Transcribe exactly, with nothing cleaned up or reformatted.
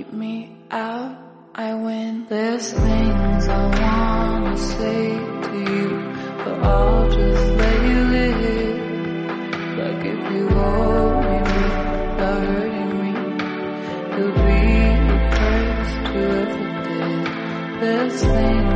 put me out, I win. There's things I wanna say to you, but I'll just let you live. Like if you hold me without hurting me, you'll be the first to ever did. There's things